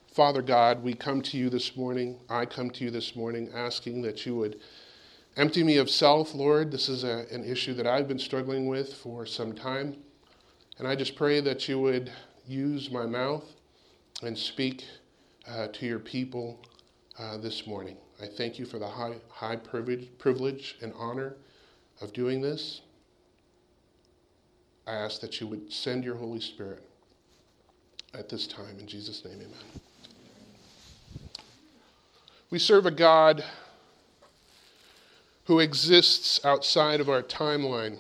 Father God, we come to you this morning. I come to you this morning asking that you would empty me of self, Lord. This is an issue that I've been struggling with for some time. And I just pray that you would use my mouth and speak to your people this morning. I thank you for the high privilege and honor of doing this. I ask that you would send your Holy Spirit at this time. In Jesus' name, amen. We serve a God who exists outside of our timeline.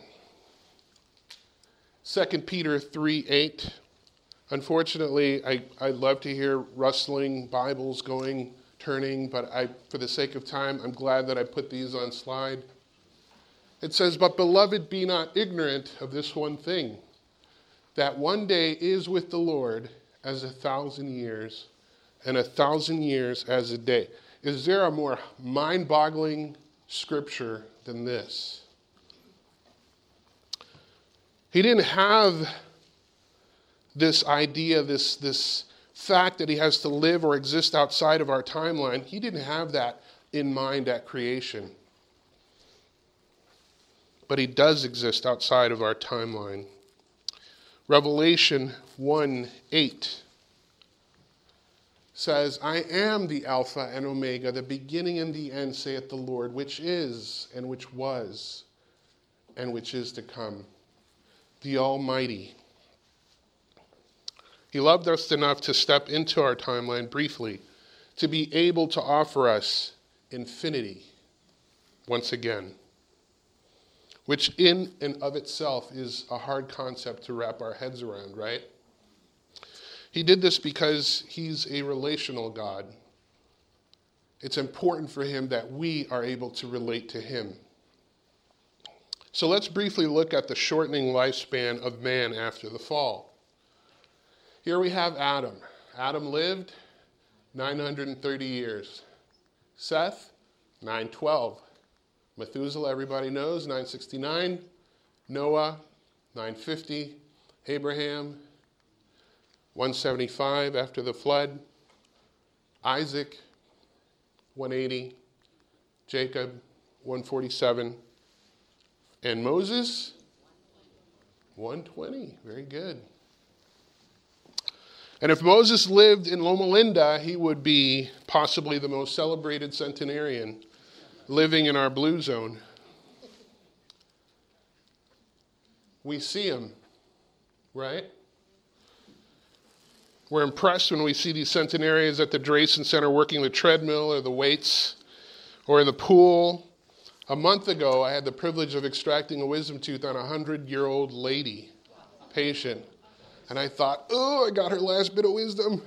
2 Peter 3:8. Unfortunately, I love to hear rustling Bibles turning, but for the sake of time, I'm glad that I put these on slide. It says, "But beloved, be not ignorant of this one thing, that one day is with the Lord as 1,000 years, and 1,000 years as a day." Is there a more mind-boggling scripture than this? He didn't have this idea, this fact that he has to live or exist outside of our timeline. He didn't have that in mind at creation. But he does exist outside of our timeline. Revelation 1:8 says, "I am the Alpha and Omega, the beginning and the end, saith the Lord, which is, and which was, and which is to come, the Almighty." He loved us enough to step into our timeline briefly, to be able to offer us infinity once again, which in and of itself is a hard concept to wrap our heads around, right? He did this because he's a relational God. It's important for him that we are able to relate to him. So let's briefly look at the shortening lifespan of man after the fall. Here we have Adam. Adam lived 930 years. Seth, 912. Methuselah, everybody knows, 969. Noah, 950. Abraham, 175 after the flood. Isaac, 180. Jacob, 147. And Moses, 120. Very good. And if Moses lived in Loma Linda, he would be possibly the most celebrated centenarian living in our blue zone. We see him, right? We're impressed when we see these centenarians at the Drayson Center working the treadmill or the weights or in the pool. A month ago, I had the privilege of extracting a wisdom tooth on a 100-year-old lady, patient. And I thought, oh, I got her last bit of wisdom.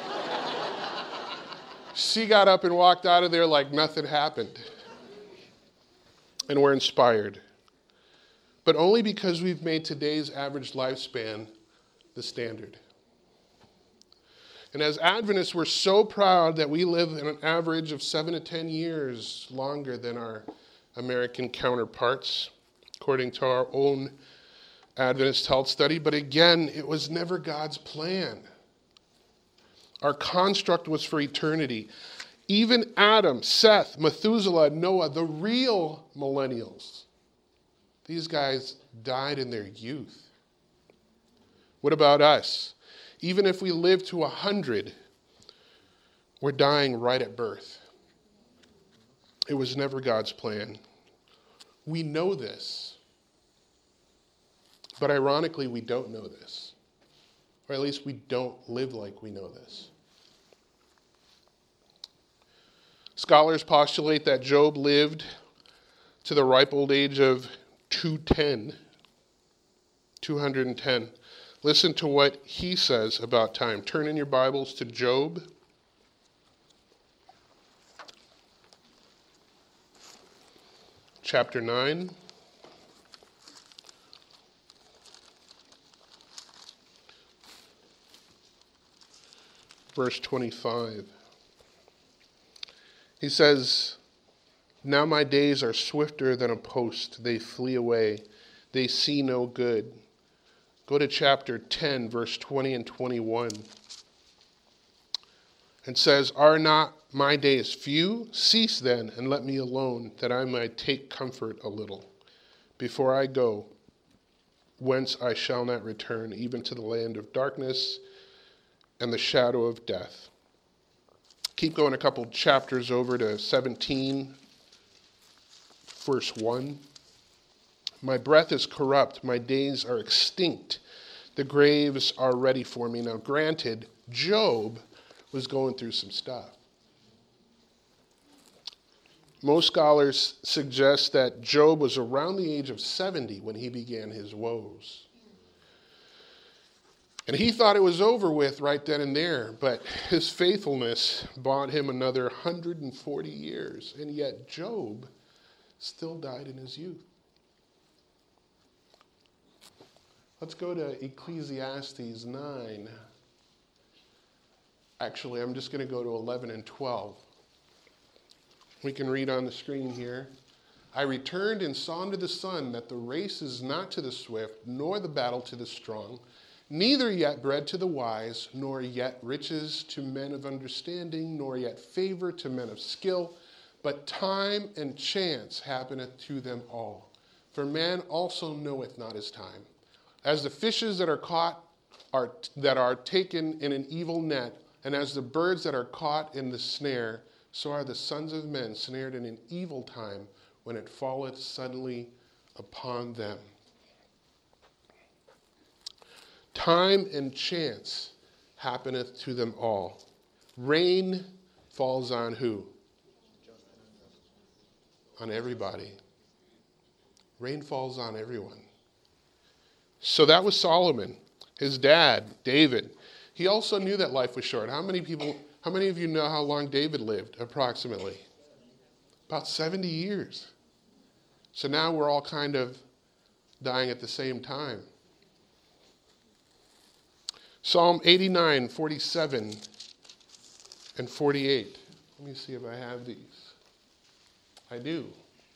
She got up and walked out of there like nothing happened. And we're inspired. But only because we've made today's average lifespan the standard. And as Adventists, we're so proud that we live in an average of 7 to 10 years longer than our American counterparts, according to our own Adventist health study. But again, it was never God's plan. Our construct was for eternity. Even Adam, Seth, Methuselah, Noah, the real millennials, these guys died in their youth. What about us? Even if we live to 100, we're dying right at birth. It was never God's plan. We know this. But ironically, we don't know this. Or at least we don't live like we know this. Scholars postulate that Job lived to the ripe old age of 210. Listen to what he says about time. Turn in your Bibles to Job. Chapter 9. Verse 25. He says, "Now my days are swifter than a post. They flee away. They see no good." Go to chapter 10, verse 20 and 21. and says, "Are not my days few? Cease then, and let me alone, that I might take comfort a little, before I go, whence I shall not return, even to the land of darkness and the shadow of death." Keep going a couple chapters over to 17, verse 1. "My breath is corrupt, my days are extinct, the graves are ready for me." Now granted, Job was going through some stuff. Most scholars suggest that Job was around the age of 70 when he began his woes. And he thought it was over with right then and there, but his faithfulness bought him another 140 years. And yet Job still died in his youth. Let's go to Ecclesiastes 9. Actually, I'm just going to go to 11 and 12. We can read on the screen here. "I returned and saw under the sun that the race is not to the swift, nor the battle to the strong, neither yet bread to the wise, nor yet riches to men of understanding, nor yet favor to men of skill, but time and chance happeneth to them all. For man also knoweth not his time. As the fishes that are caught that are taken in an evil net, and as the birds that are caught in the snare, so are the sons of men snared in an evil time, when it falleth suddenly upon them." Time and chance happeneth to them all. Rain falls on who? On everybody. Rain falls on everyone. So that was Solomon. His dad, David, he also knew that life was short. How many of you know how long David lived, approximately? About 70 years. So now we're all kind of dying at the same time. Psalm 89, 47, and 48. Let me see if I have these. I do.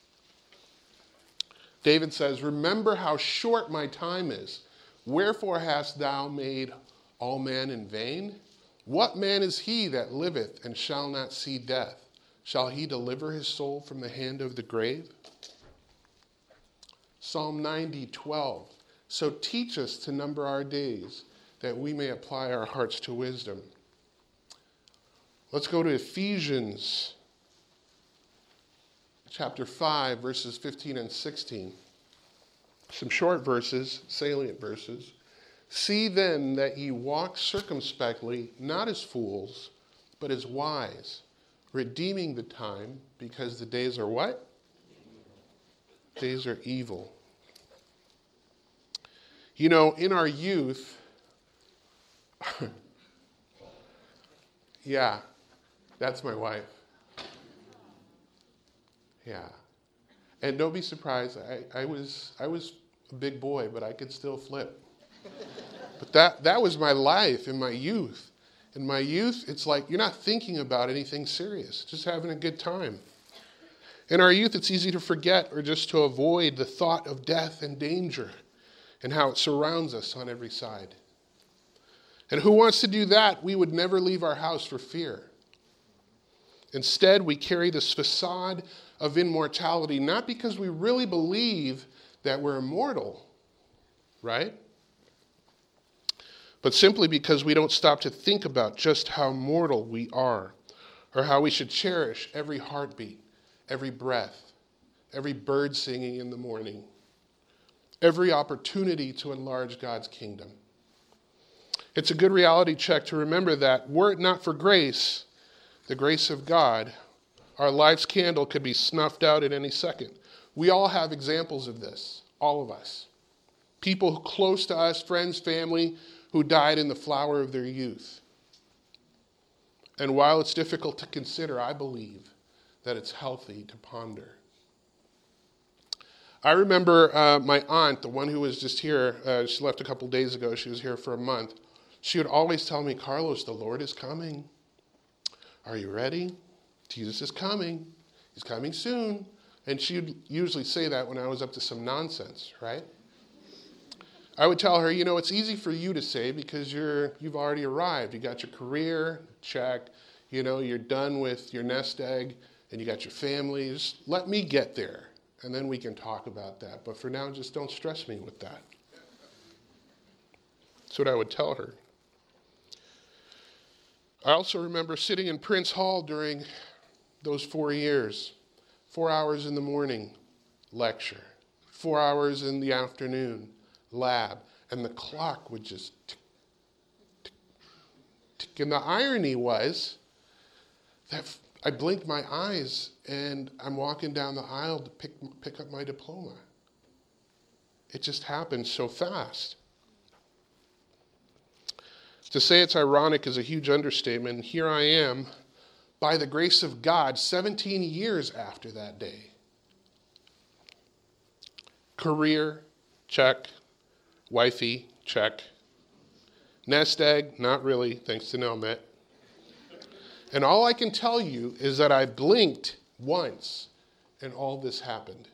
David says, "Remember how short my time is. Wherefore hast thou made all men in vain? What man is he that liveth and shall not see death? Shall he deliver his soul from the hand of the grave?" Psalm 90, 12. "So teach us to number our days, that we may apply our hearts to wisdom." Let's go to Ephesians chapter 5, verses 15 and 16. Some short verses, salient verses. "See then that ye walk circumspectly, not as fools, but as wise, redeeming the time, because the days are" what? Days are evil. You know, in our youth, yeah, that's my wife. Yeah. And don't be surprised, I was a big boy, but I could still flip. But that was my life in my youth. In my youth, it's like you're not thinking about anything serious, just having a good time. In our youth, it's easy to forget or just to avoid the thought of death and danger and how it surrounds us on every side. And who wants to do that? We would never leave our house for fear. Instead, we carry this facade of immortality, not because we really believe that we're immortal, right? But simply because we don't stop to think about just how mortal we are, or how we should cherish every heartbeat, every breath, every bird singing in the morning, every opportunity to enlarge God's kingdom. It's a good reality check to remember that were it not for grace, the grace of God, our life's candle could be snuffed out at any second. We all have examples of this, all of us. People close to us, friends, family, who died in the flower of their youth. And while it's difficult to consider, I believe that it's healthy to ponder. I remember my aunt, the one who was just here, she left a couple days ago, she was here for a month. She would always tell me, "Carlos, the Lord is coming. Are you ready? Jesus is coming. He's coming soon." And she would usually say that when I was up to some nonsense, right? I would tell her, it's easy for you to say because you've already arrived. You got your career, check. you're done with your nest egg and you got your families. Let me get there, and then we can talk about that. But for now, just don't stress me with that. That's what I would tell her. I also remember sitting in Prince Hall during those 4 years. 4 hours in the morning, lecture. 4 hours in the afternoon, lab. And the clock would just tick, tick, tick. And the irony was that I blinked my eyes and I'm walking down the aisle to pick up my diploma. It just happened so fast. To say it's ironic is a huge understatement. Here I am, by the grace of God, 17 years after that day. Career, check. Wifey, check. Nest egg, not really, thanks to Nelmet. And all I can tell you is that I blinked once and all this happened.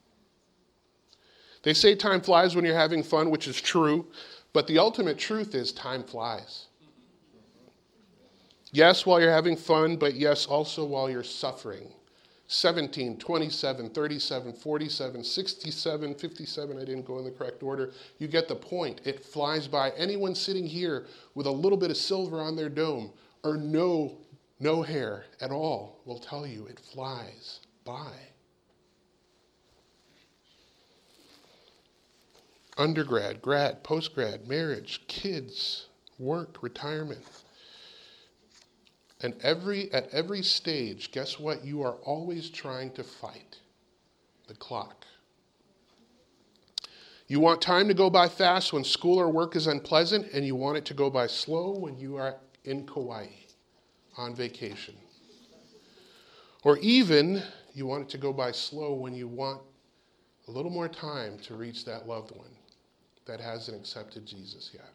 They say time flies when you're having fun, which is true, but the ultimate truth is time flies. Yes, while you're having fun, but yes, also while you're suffering. 17, 27, 37, 47, 67, 57, I didn't go in the correct order. You get the point. It flies by. Anyone sitting here with a little bit of silver on their dome or no hair at all will tell you it flies by. Undergrad, grad, postgrad, marriage, kids, work, retirement. And at every stage, guess what? You are always trying to fight the clock. You want time to go by fast when school or work is unpleasant, and you want it to go by slow when you are in Kauai on vacation. Or even you want it to go by slow when you want a little more time to reach that loved one that hasn't accepted Jesus yet.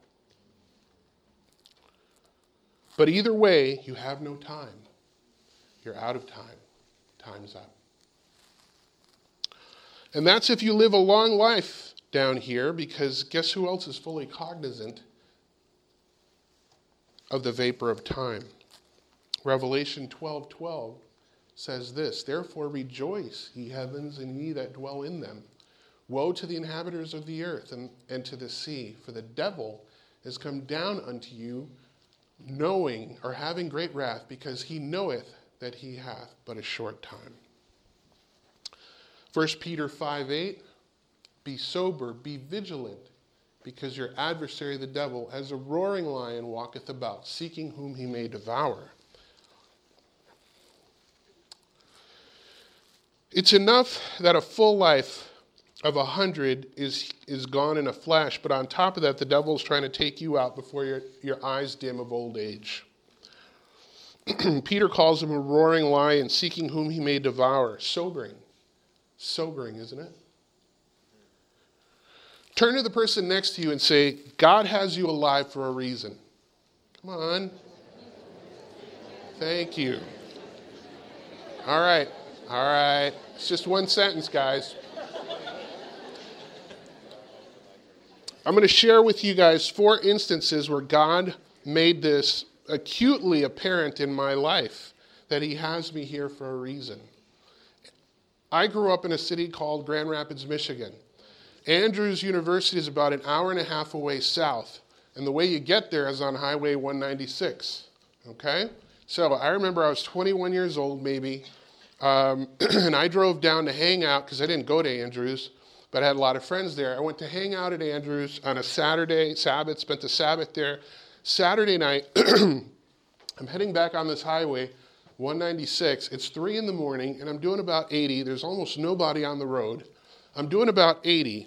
But either way, you have no time. You're out of time. Time's up. And that's if you live a long life down here, because guess who else is fully cognizant of the vapor of time? Revelation 12:12 says this, "Therefore rejoice, ye heavens, and ye that dwell in them. Woe to the inhabitants of the earth and to the sea, for the devil is come down unto you, knowing or having great wrath, because he knoweth that he hath but a short time." 1 Peter 5:8, "Be sober, be vigilant, because your adversary the devil, as a roaring lion, walketh about, seeking whom he may devour." It's enough that a full life of 100 is gone in a flash, but on top of that, the devil's trying to take you out before your eyes dim of old age. Peter calls him a roaring lion, seeking whom he may devour. Sobering. Sobering, isn't it? Turn to the person next to you and say, God has you alive for a reason. Come on. Thank you. All right. It's just one sentence, guys. I'm going to share with you guys 4 instances where God made this acutely apparent in my life, that he has me here for a reason. I grew up in a city called Grand Rapids, Michigan. Andrews University is about an hour and a half away south, and the way you get there is on Highway 196, okay? So I remember I was 21 years old maybe, and I drove down to hang out, because I didn't go to Andrews, but I had a lot of friends there. I went to hang out at Andrews on a Saturday, Sabbath, spent the Sabbath there. Saturday night, I'm heading back on this highway, 196. It's 3 in the morning, and I'm doing about 80. There's almost nobody on the road. I'm doing about 80.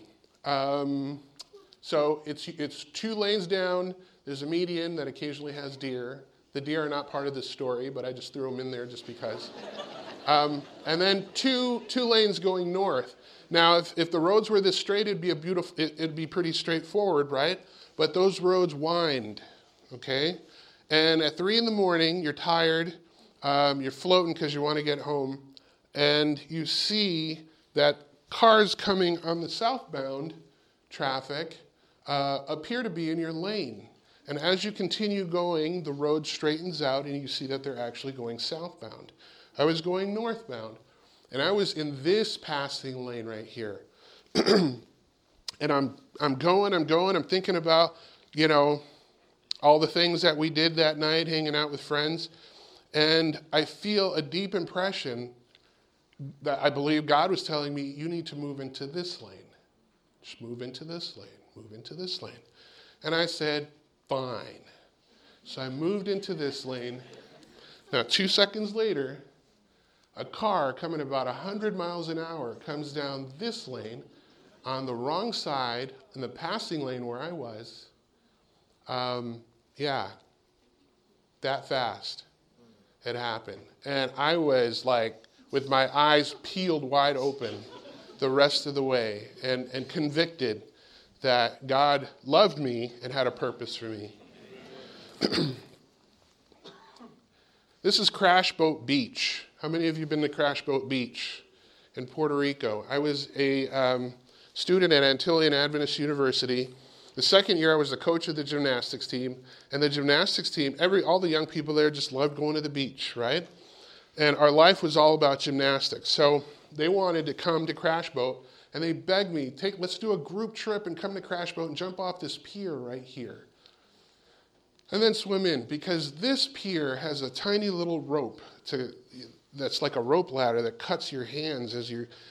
So it's 2 lanes down. There's a median that occasionally has deer. The deer are not part of this story, but I just threw them in there just because. And then two lanes going north. Now, if the roads were this straight, it'd be pretty straightforward, right? But those roads wind, okay? And at 3 in the morning, you're tired, you're floating because you want to get home, and you see that cars coming on the southbound traffic appear to be in your lane. And as you continue going, the road straightens out and you see that they're actually going southbound. I was going northbound, and I was in this passing lane right here. And I'm going, I'm thinking about, all the things that we did that night, hanging out with friends. And I feel a deep impression that I believe God was telling me, you need to move into this lane. Just move into this lane, move into this lane. And I said, fine. So I moved into this lane. Now, 2 seconds later, a car coming about 100 miles an hour comes down this lane on the wrong side in the passing lane where I was. That fast it happened. And I was like, with my eyes peeled wide open the rest of the way and convicted that God loved me and had a purpose for me. This is Crash Boat Beach. How many of you have been to Crash Boat Beach in Puerto Rico? I was a student at Antillean Adventist University. The second year I was the coach of the gymnastics team, and the gymnastics team, all the young people there just loved going to the beach, right? And our life was all about gymnastics. So they wanted to come to Crash Boat, and they begged me, let's do a group trip and come to Crash Boat and jump off this pier right here. And then swim in, because this pier has a tiny little rope that's like a rope ladder that cuts your hands as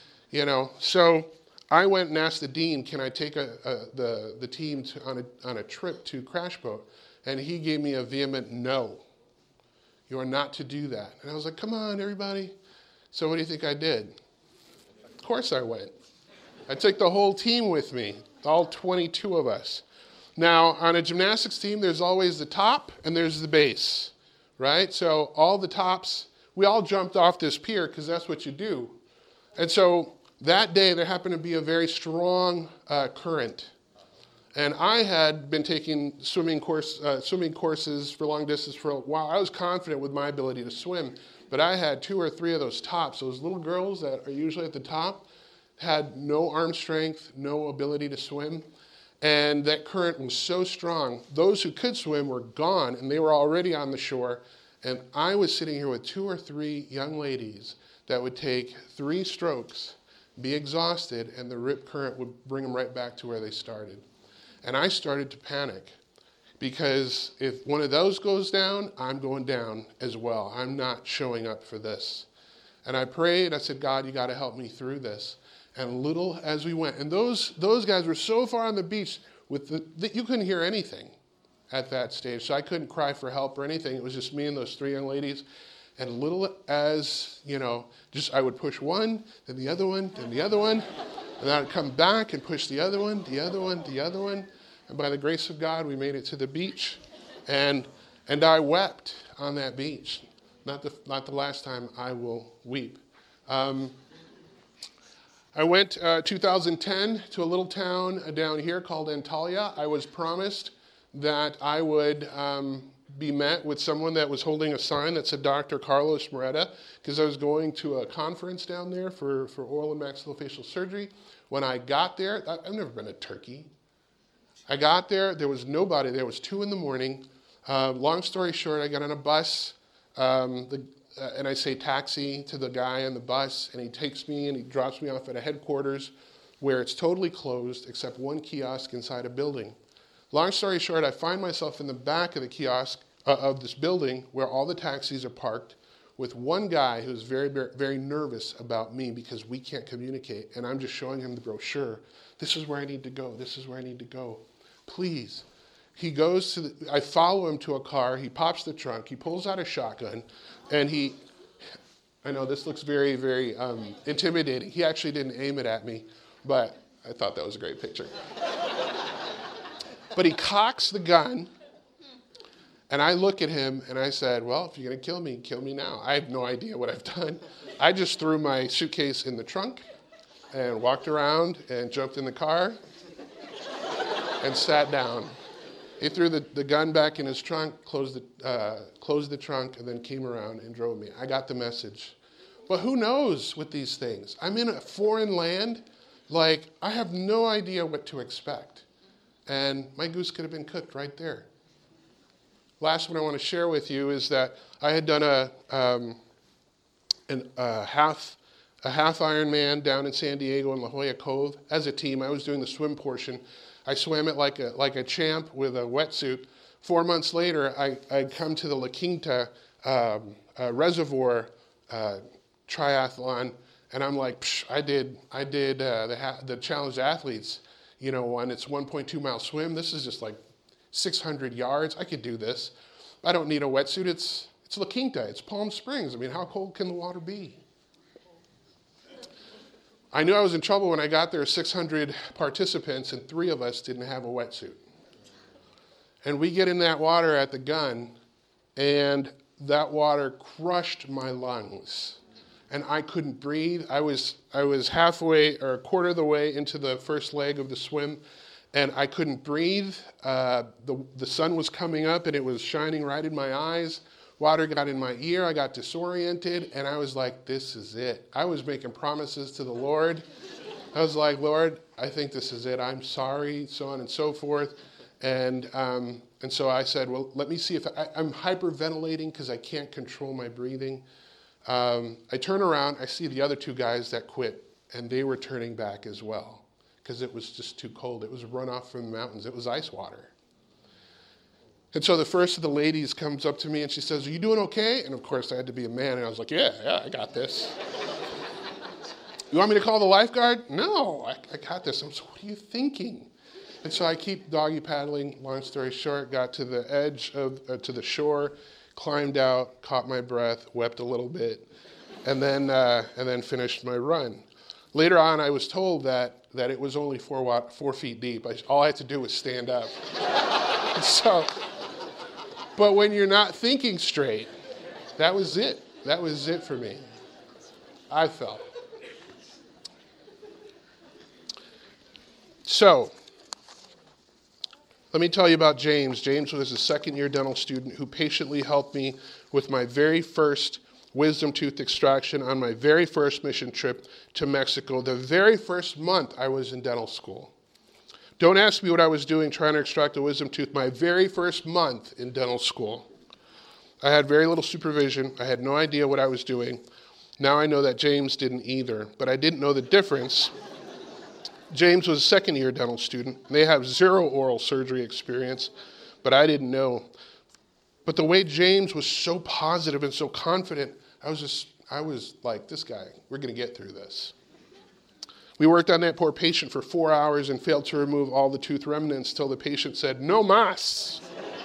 So I went and asked the dean, can I take the team on a trip to Crash Boat? And he gave me a vehement no. You are not to do that. And I was like, come on, everybody. So what do you think I did? Of course I went. I took the whole team with me, all 22 of us. Now, on a gymnastics team, there's always the top and there's the base, right? So all the tops, we all jumped off this pier because that's what you do. And so that day, there happened to be a very strong current. And I had been taking swimming courses for long distance for a while. I was confident with my ability to swim, but I had 2 or 3 of those tops. Those little girls that are usually at the top had no arm strength, no ability to swim. And that current was so strong. Those who could swim were gone, and they were already on the shore. And I was sitting here with 2 or 3 young ladies that would take 3 strokes, be exhausted, and the rip current would bring them right back to where they started. And I started to panic, because if one of those goes down, I'm going down as well. I'm not showing up for this. And I prayed. I said, God, you got to help me through this. And little as we went, and those guys were so far on the beach that you couldn't hear anything at that stage. So I couldn't cry for help or anything. It was just me and those 3 young ladies. And little as, I would push one, then the other one, then the other one. And then I'd come back and push the other one, the other one, the other one. And by the grace of God, we made it to the beach. And I wept on that beach. Not the last time I will weep. I went 2010 to a little town down here called Antalya. I was promised that I would be met with someone that was holding a sign that said Dr. Carlos Moreta, because I was going to a conference down there for oral and maxillofacial surgery. When I got there, I've never been to Turkey. I got there, there was nobody. There was 2 a.m. Long story short, I got on a bus, and I say taxi to the guy on the bus, and he takes me and he drops me off at a headquarters where it's totally closed except one kiosk inside a building. Long story short, I find myself in the back of the kiosk of this building where all the taxis are parked, with one guy who's very, very, very nervous about me because we can't communicate, and I'm just showing him the brochure. This is where I need to go. This is where I need to go. Please. He goes I follow him to a car. He pops the trunk. He pulls out a shotgun, and I know this looks very, very intimidating. He actually didn't aim it at me, but I thought that was a great picture. But he cocks the gun, and I look at him, and I said, well, if you're going to kill me now. I have no idea what I've done. I just threw my suitcase in the trunk and walked around and jumped in the car and sat down. He threw the gun back in his trunk, closed the trunk, and then came around and drove me. I got the message. But who knows with these things? I'm in a foreign land. I have no idea what to expect. And my goose could have been cooked right there. last one I want to share with you is that I had done a half Ironman down in San Diego in La Jolla Cove as a team. I was doing the swim portion. I swam it like a champ with a wetsuit. 4 months later, I come to the La Quinta reservoir triathlon, and I'm like, I did the Challenged Athletes, one. It's 1.2 mile swim. This is just like 600 yards. I could do this. I don't need a wetsuit. It's La Quinta. It's Palm Springs. I mean, how cold can the water be? I knew I was in trouble when I got there. 600 participants, and 3 of us didn't have a wetsuit. And we get in that water at the gun, and that water crushed my lungs. And I couldn't breathe. I was halfway or a quarter of the way into the first leg of the swim, and I couldn't breathe. The sun was coming up, and it was shining right in my eyes. Water got in my ear. I got disoriented, and I was like, this is it. I was making promises to the Lord. I was like, Lord, I think this is it. I'm sorry, so on and so forth. And so I said, well, let me see if I'm hyperventilating because I can't control my breathing. I turn around, I see the other 2 guys that quit, and they were turning back as well because it was just too cold. It was a runoff from the mountains. It was ice water. And so the first of the ladies comes up to me and she says, are you doing okay? And of course I had to be a man, and I was like, yeah, I got this. You want me to call the lifeguard? No, I got this. I'm like, what are you thinking? And so I keep doggy paddling. Long story short, got to the edge to the shore, climbed out, caught my breath, wept a little bit, and then finished my run. Later on, I was told that it was only 4 feet deep. All I had to do was stand up. But when you're not thinking straight, that was it. That was it for me. I felt. So, let me tell you about James. James was a second-year dental student who patiently helped me with my very first wisdom tooth extraction on my very first mission trip to Mexico, the very first month I was in dental school. Don't ask me what I was doing trying to extract a wisdom tooth my very first month in dental school. I had very little supervision. I had no idea what I was doing. Now I know that James didn't either, but I didn't know the difference. James was a second-year dental student. They have 0 oral surgery experience, but I didn't know. But the way James was so positive and so confident, I was like, this guy, we're going to get through this. We worked on that poor patient for 4 hours and failed to remove all the tooth remnants till the patient said, no mas.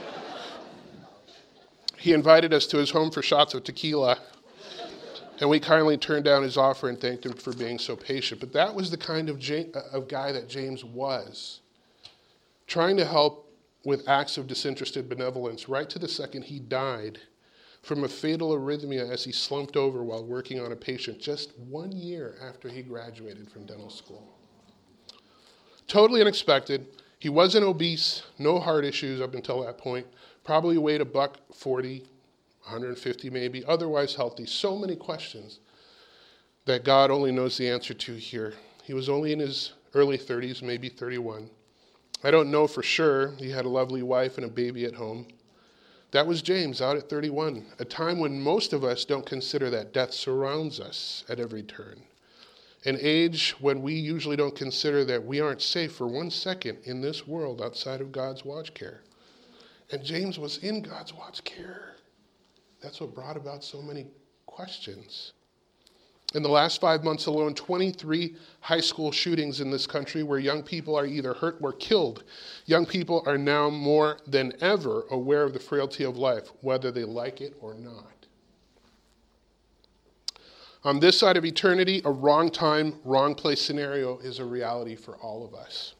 He invited us to his home for shots of tequila, and we kindly turned down his offer and thanked him for being so patient. But that was the kind of guy that James was, trying to help with acts of disinterested benevolence right to the second he died from a fatal arrhythmia as he slumped over while working on a patient just 1 year after he graduated from dental school. Totally unexpected. He wasn't obese, no heart issues up until that point, probably weighed $140, 150 maybe, otherwise healthy. So many questions that God only knows the answer to here. He was only in his early 30s, maybe 31. I don't know for sure. He had a lovely wife and a baby at home. That was James out at 31, a time when most of us don't consider that death surrounds us at every turn. An age when we usually don't consider that we aren't safe for 1 second in this world outside of God's watch care. And James was in God's watch care. That's what brought about so many questions. In the last 5 months alone, 23 high school shootings in this country where young people are either hurt or killed. Young people are now more than ever aware of the frailty of life, whether they like it or not. On this side of eternity, a wrong time, wrong place scenario is a reality for all of us.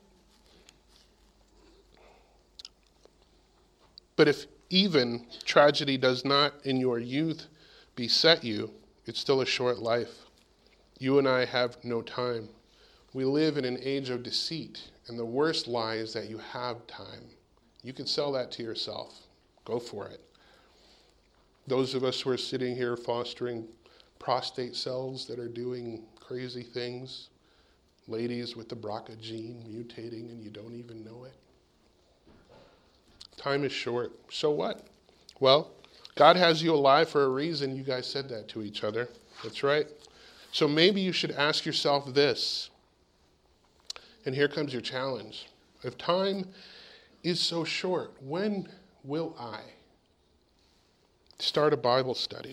But if even tragedy does not in your youth beset you, it's still a short life. You and I have no time. We live in an age of deceit, and the worst lie is that you have time. You can sell that to yourself. Go for it. Those of us who are sitting here fostering prostate cells that are doing crazy things, ladies with the BRCA gene mutating and you don't even know it. Time is short. So what? Well, God has you alive for a reason. You guys said that to each other. That's right. So maybe you should ask yourself this. And here comes your challenge. If time is so short, when will I start a Bible study?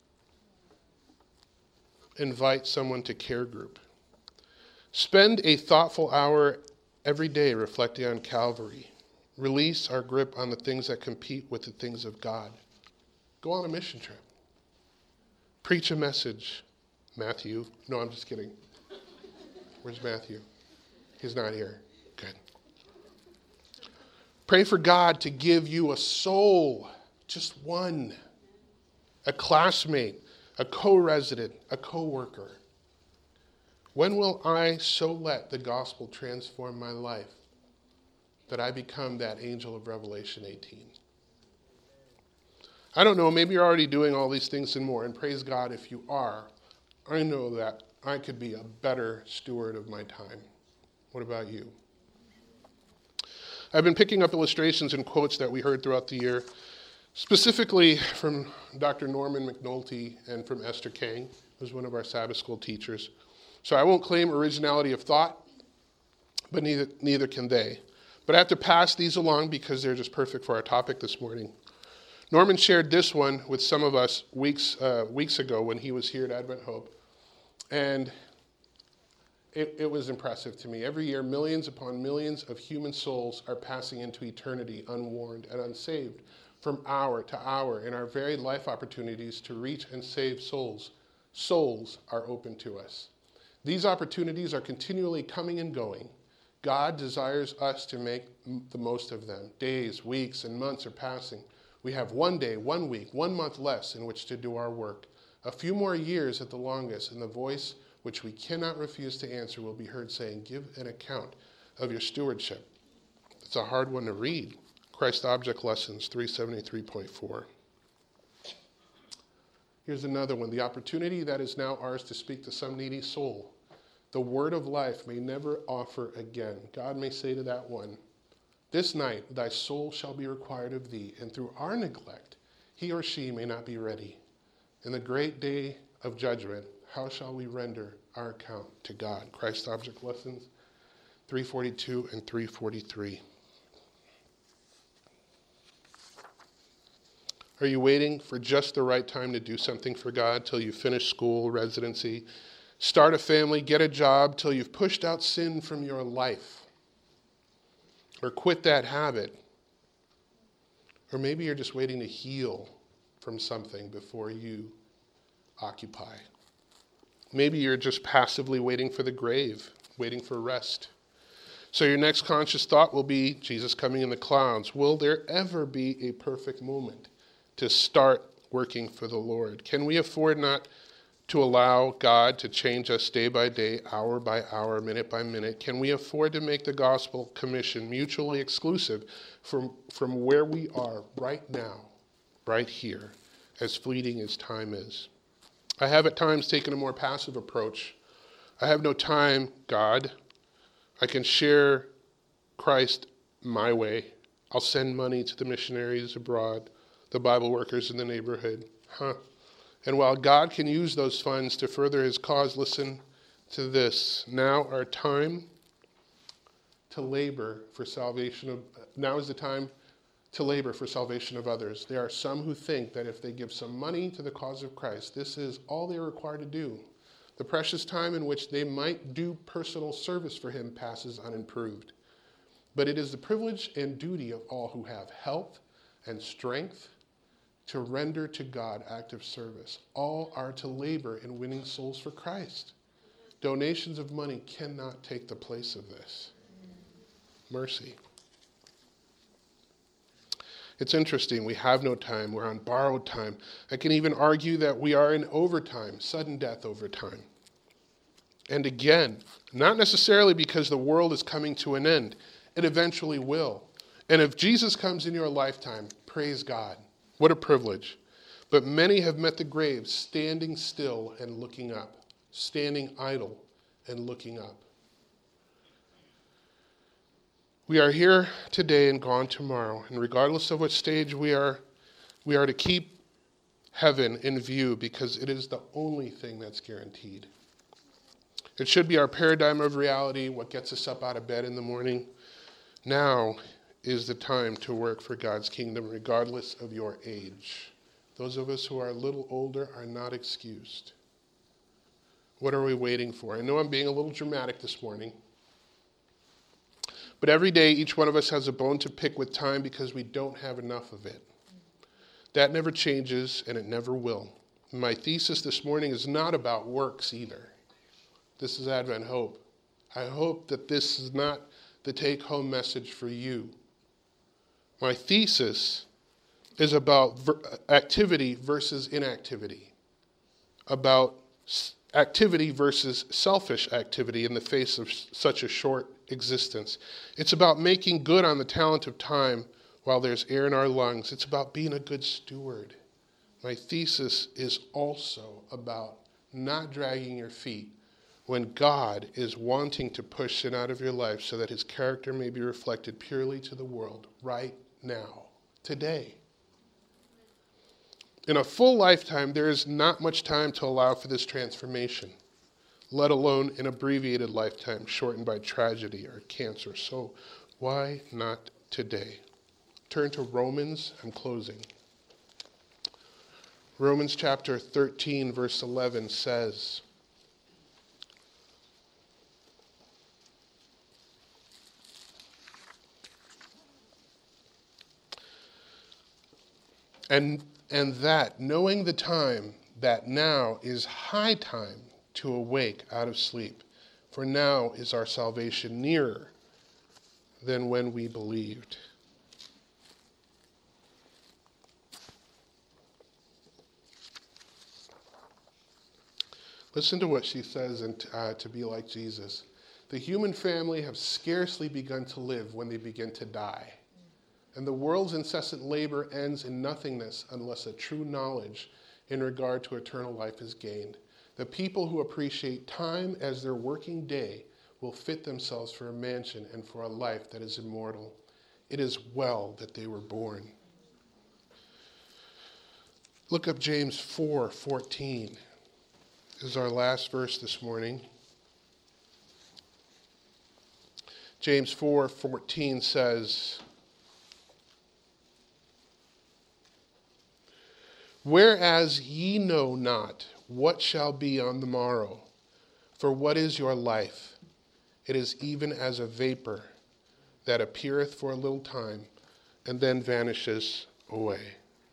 Invite someone to care group. Spend a thoughtful hour every day reflecting on Calvary. Release our grip on the things that compete with the things of God. Go on a mission trip. Preach a message. Matthew. No, I'm just kidding. Where's Matthew? He's not here. Good. Pray for God to give you a soul, just one, a classmate, a co-resident, a co-worker. When will I so let the gospel transform my life that I become that angel of Revelation 18? I don't know, maybe you're already doing all these things and more, and praise God if you are. I know that I could be a better steward of my time. What about you? I've been picking up illustrations and quotes that we heard throughout the year, specifically from Dr. Norman McNulty and from Esther Kang, who's one of our Sabbath school teachers. So I won't claim originality of thought, but neither can they. But I have to pass these along because they're just perfect for our topic this morning. Norman shared this one with some of us weeks ago when he was here at Advent Hope. And it was impressive to me. Every year, millions upon millions of human souls are passing into eternity unwarned and unsaved from hour to hour in our very life opportunities to reach and save souls. Souls are open to us. These opportunities are continually coming and going. God desires us to make the most of them. Days, weeks, and months are passing. We have 1 day, 1 week, 1 month less in which to do our work. A few more years at the longest, and the voice which we cannot refuse to answer will be heard saying, "Give an account of your stewardship." It's a hard one to read. Christ Object Lessons 373.4. Here's another one. The opportunity that is now ours to speak to some needy soul. The word of life may never offer again. God may say to that one, "This night thy soul shall be required of thee, and through our neglect he or she may not be ready. In the great day of judgment, how shall we render our account to God?" Christ Object Lessons 342 and 343. Are you waiting for just the right time to do something for God till you finish school, residency, start a family, get a job, till you've pushed out sin from your life? Or quit that habit? Or maybe you're just waiting to heal from something before you occupy. Maybe you're just passively waiting for the grave, waiting for rest. So your next conscious thought will be, Jesus coming in the clouds. Will there ever be a perfect moment to start working for the Lord? Can we afford not to allow God to change us day by day, hour by hour, minute by minute? Can we afford to make the gospel commission mutually exclusive from where we are right now, right here, as fleeting as time is? I have at times taken a more passive approach. I have no time, God. I can share Christ my way. I'll send money to the missionaries abroad, the Bible workers in the neighborhood. And while God can use those funds to further his cause, listen to this. Now is the time to labor for salvation of others. There are some who think that if they give some money to the cause of Christ, this is all they are required to do. The precious time in which they might do personal service for him passes unimproved. But it is the privilege and duty of all who have health and strength to render to God active service. All are to labor in winning souls for Christ. Donations of money cannot take the place of this. Mercy. It's interesting, we have no time, we're on borrowed time. I can even argue that we are in overtime, sudden death overtime. And again, not necessarily because the world is coming to an end. It eventually will. And if Jesus comes in your lifetime, praise God. What a privilege. But many have met the grave standing still and looking up, standing idle and looking up. We are here today and gone tomorrow, and regardless of what stage we are We are to keep heaven in view because it is the only thing that's guaranteed. It should be our paradigm of reality, what gets us up out of bed in the morning. Now is the time to work for God's kingdom, regardless of your age. Those of us who are a little older are not excused. What are we waiting for? I know I'm being a little dramatic this morning, but every day each one of us has a bone to pick with time because we don't have enough of it. That never changes, and it never will. My thesis this morning is not about works either. This is Advent Hope. I hope that this is not the take-home message for you. My thesis is about activity versus inactivity, about activity versus selfish activity in the face of such a short existence. It's about making good on the talent of time while there's air in our lungs. It's about being a good steward. My thesis is also about not dragging your feet when God is wanting to push sin out of your life so that his character may be reflected purely to the world right now, today. In a full lifetime, there is not much time to allow for this transformation, let alone an abbreviated lifetime shortened by tragedy or cancer. So why not today? Turn to Romans. I'm closing. Romans chapter 13, verse 11 says, And that, knowing the time, that now is high time to awake out of sleep. For now is our salvation nearer than when we believed. Listen to what she says in To Be Like Jesus. The human family have scarcely begun to live when they begin to die. And the world's incessant labor ends in nothingness unless a true knowledge in regard to eternal life is gained. The people who appreciate time as their working day will fit themselves for a mansion and for a life that is immortal. It is well that they were born. Look up James 4:14. This is our last verse this morning. James 4:14 says, whereas ye know not what shall be on the morrow, for what is your life? It is even as a vapor that appeareth for a little time and then vanishes away.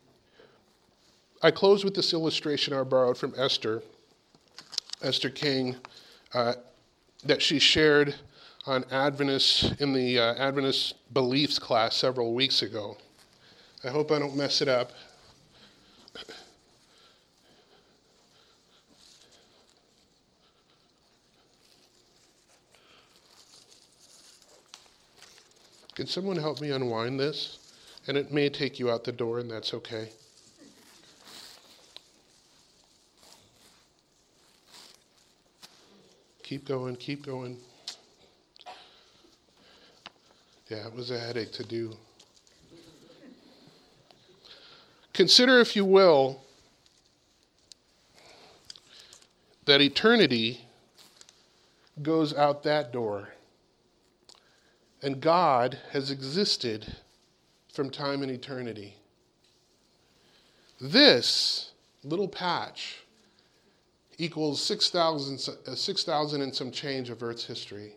I close with this illustration I borrowed from Esther King, that she shared on Adventist in the Adventist beliefs class several weeks ago. I hope I don't mess it up. Can someone help me unwind this? And it may take you out the door, and that's okay. Keep going, keep going. Yeah, it was a headache to do. Consider, if you will, that eternity goes out that door. And God has existed from time and eternity. This little patch equals 6,000 and some change of Earth's history.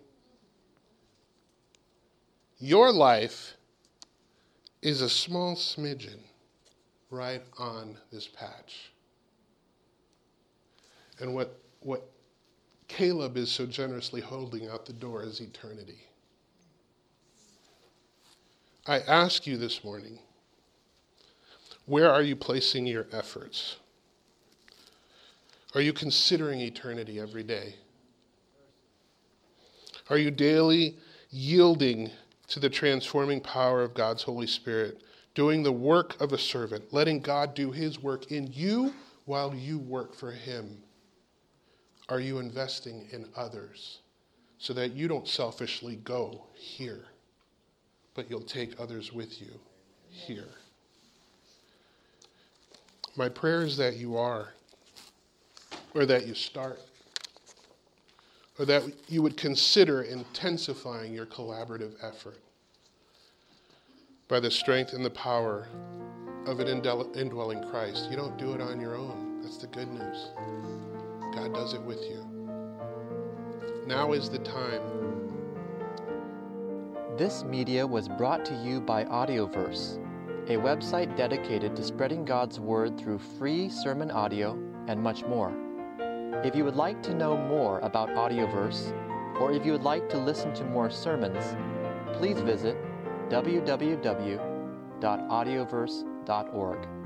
Your life is a small smidgen right on this patch. And what Caleb is so generously holding out the door is eternity. I ask you this morning, where are you placing your efforts? Are you considering eternity every day? Are you daily yielding to the transforming power of God's Holy Spirit, doing the work of a servant, letting God do his work in you while you work for him? Are you investing in others so that you don't selfishly go here, but you'll take others with you here? My prayer is that you are, or that you start, or that you would consider intensifying your collaborative effort by the strength and the power of an indwelling Christ. You don't do it on your own. That's the good news. God does it with you. Now is the time. This media was brought to you by Audioverse, a website dedicated to spreading God's Word through free sermon audio and much more. If you would like to know more about Audioverse, or if you would like to listen to more sermons, please visit www.audioverse.org.